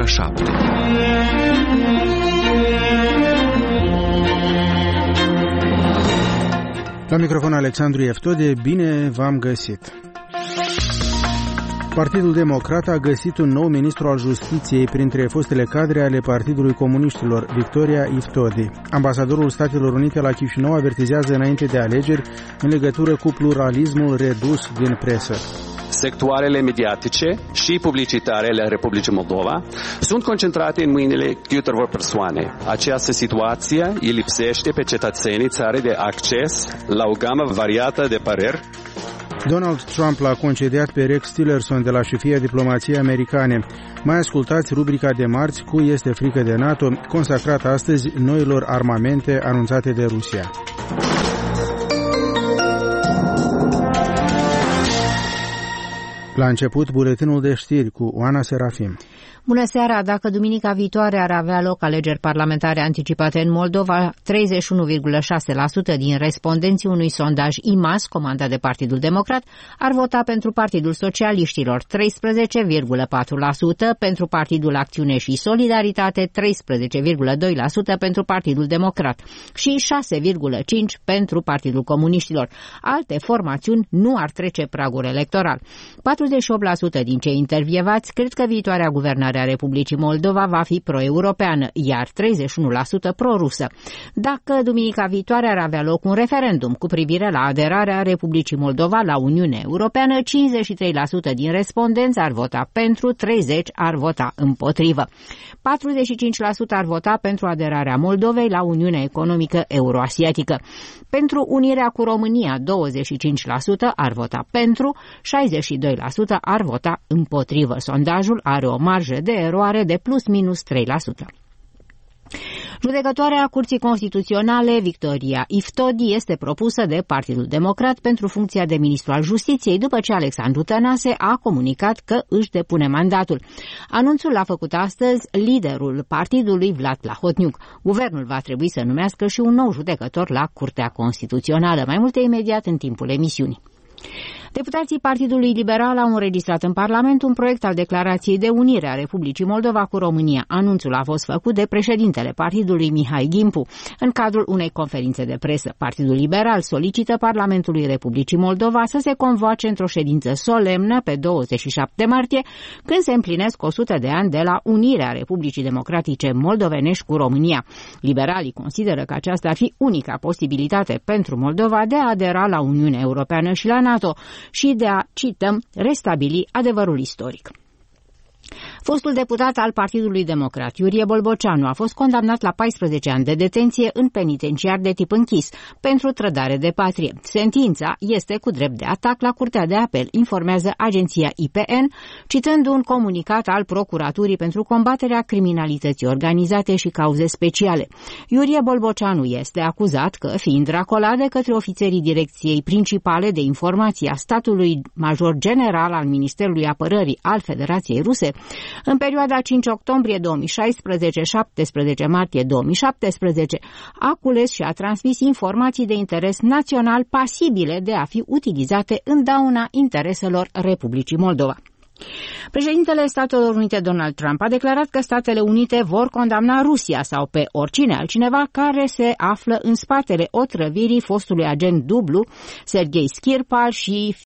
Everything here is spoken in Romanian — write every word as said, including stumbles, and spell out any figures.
ora șapte. La microfon Alexandru Eftode, bine v-am găsit. Partidul Democrat a găsit un nou ministru al Justiției printre fostele cadre ale Partidului Comuniștilor, Victoria Iftodi. Ambasadorul Statelor Unite la Chișinău avertizează înainte de alegeri în legătură cu pluralismul redus din presă. Sectoarele mediatice și publicitare ale Republicii Moldova sunt concentrate în mâinile câtorva persoane. Această situație îi lipsește pe cetățenii țării de acces la o gamă variată de păreri. Donald Trump l-a concediat pe Rex Tillerson de la șefia diplomației americane. Mai ascultați rubrica de marți cu Este frică de NATO, consacrată astăzi noilor armamente anunțate de Rusia. La început, buletinul de știri cu Oana Serafim. Bună seara! Dacă duminica viitoare ar avea loc alegeri parlamentare anticipate în Moldova, treizeci și unu virgulă șase la sută din respondenții unui sondaj I M A S, comandat de Partidul Democrat, ar vota pentru Partidul Socialiștilor, treisprezece virgulă patru la sută pentru Partidul Acțiune și Solidaritate, treisprezece virgulă doi la sută pentru Partidul Democrat și șase virgulă cinci la sută pentru Partidul Comuniștilor. Alte formațiuni nu ar trece pragul electoral. patruzeci și opt la sută din cei intervievați cred că viitoarea guvernare a Republicii Moldova va fi pro-europeană, iar treizeci și unu la sută pro-rusă. Dacă duminica viitoare ar avea loc un referendum cu privire la aderarea Republicii Moldova la Uniunea Europeană, cincizeci și trei la sută din respondenți ar vota pentru, treizeci la sută ar vota împotrivă. patruzeci și cinci la sută ar vota pentru aderarea Moldovei la Uniunea Economică Euroasiatică. Pentru unirea cu România, douăzeci și cinci la sută ar vota pentru, șaizeci și doi la sută ar vota împotrivă. Sondajul are o marjă de eroare de plus minus trei la sută. Judecătoarea Curții Constituționale, Victoria Iftodi, este propusă de Partidul Democrat pentru funcția de ministru al Justiției, după ce Alexandru Tănase a comunicat că își depune mandatul. Anunțul l-a făcut astăzi liderul partidului, Vlad Plahotniuc. Guvernul va trebui să numească și un nou judecător la Curtea Constituțională. Mai multe imediat în timpul emisiunii. Deputații Partidului Liberal au înregistrat în Parlament un proiect al declarației de unire a Republicii Moldova cu România. Anunțul a fost făcut de președintele partidului Mihai Gimpu. În cadrul unei conferințe de presă, Partidul Liberal solicită Parlamentului Republicii Moldova să se convoace într-o ședință solemnă pe douăzeci și șapte martie, când se împlinesc o sută de ani de la unirea Republicii Democratice Moldovenești cu România. Liberalii consideră că aceasta ar fi unica posibilitate pentru Moldova de a adera la Uniunea Europeană și la NATO și de a, cităm, restabili adevărul istoric. Fostul deputat al Partidului Democrat, Iurie Bolboceanu, a fost condamnat la paisprezece ani de detenție în penitenciar de tip închis pentru trădare de patrie. Sentința este cu drept de atac la Curtea de Apel, informează agenția I P N, citând un comunicat al Procuraturii pentru combaterea criminalității organizate și cauze speciale. Iurie Bolboceanu este acuzat că, fiind racolat de către ofițerii Direcției Principale de Informații a statului major general al Ministerului Apărării al Federației Ruse, în perioada cinci octombrie două mii șaisprezece - șaptesprezece martie două mii șaptesprezece, a cules și a transmis informații de interes național pasibile de a fi utilizate în dauna intereselor Republicii Moldova. Președintele Statelor Unite Donald Trump a declarat că Statele Unite vor condamna Rusia sau pe oricine altcineva care se află în spatele otrăvirii fostului agent dublu Sergei Skripal și